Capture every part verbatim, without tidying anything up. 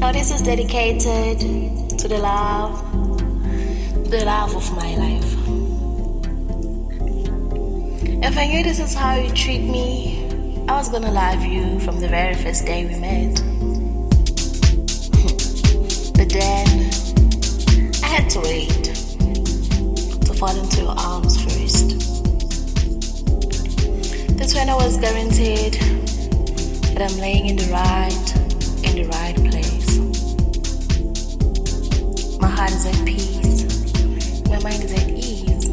This is dedicated to the love, the love of my life. If I knew this is how you treat me, I was gonna love you from the very first day we met. But then, I had to wait to fall into your arms first. That's when I was guaranteed that I'm laying in the right, in the right place. My heart is at peace, my mind is at ease.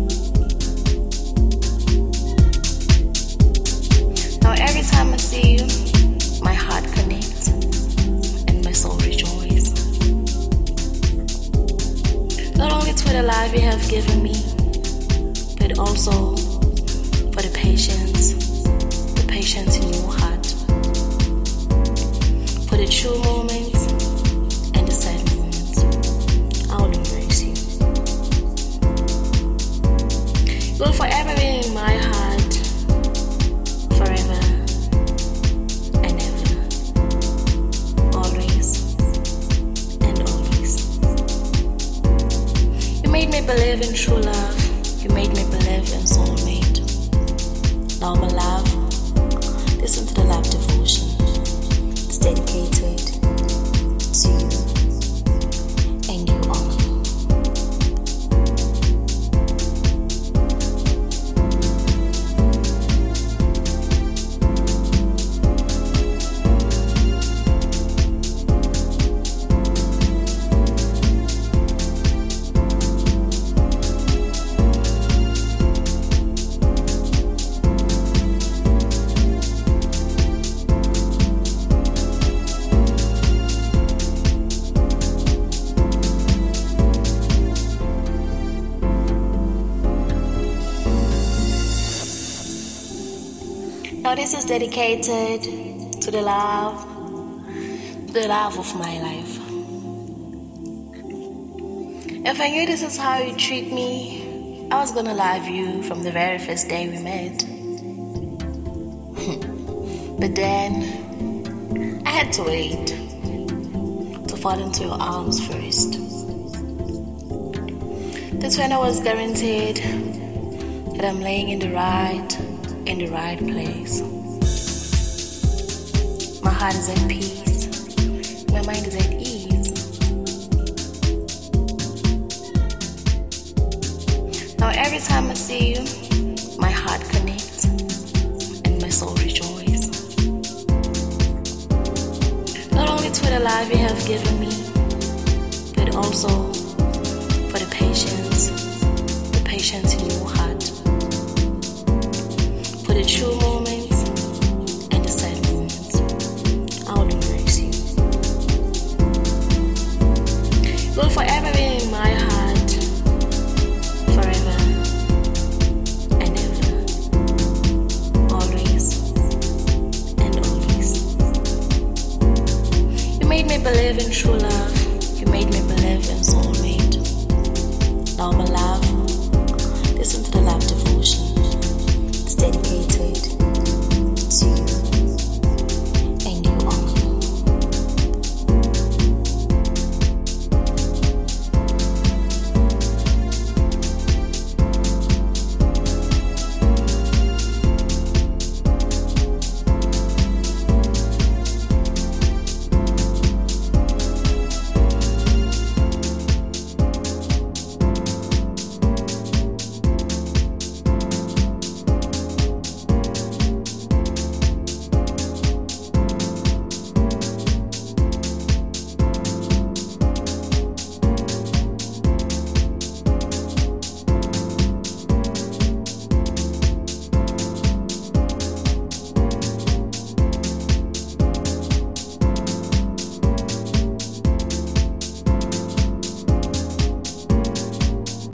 Now every time I see you, my heart connects and my soul rejoices. Not only for the love you have given me, but also for the patience, the patience in your heart, for the true moments and the sad moments. I'll embrace you. You'll forever be in my heart, forever and ever, always and always. You made me believe in true love. You made me believe in soulmate. Now my love, listen to the love devotion. It's dedicated to you and you only. Now this is dedicated to the love, the love of my life. If I knew this is how you treat me, I was gonna love you from the very first day we met. But then, I had to wait to fall into your arms first. That's when I was guaranteed that I'm laying in the right, in the right place. My heart is at peace, my mind is at ease. Now every time I see you, my heart connects and my soul rejoices. Not only to the love you have given me, but also for the patience, the patience in your heart, for the true moments and the sad moments. I'll embrace you. You'll forever be in my heart, forever and ever, always and always. You made me believe in true love.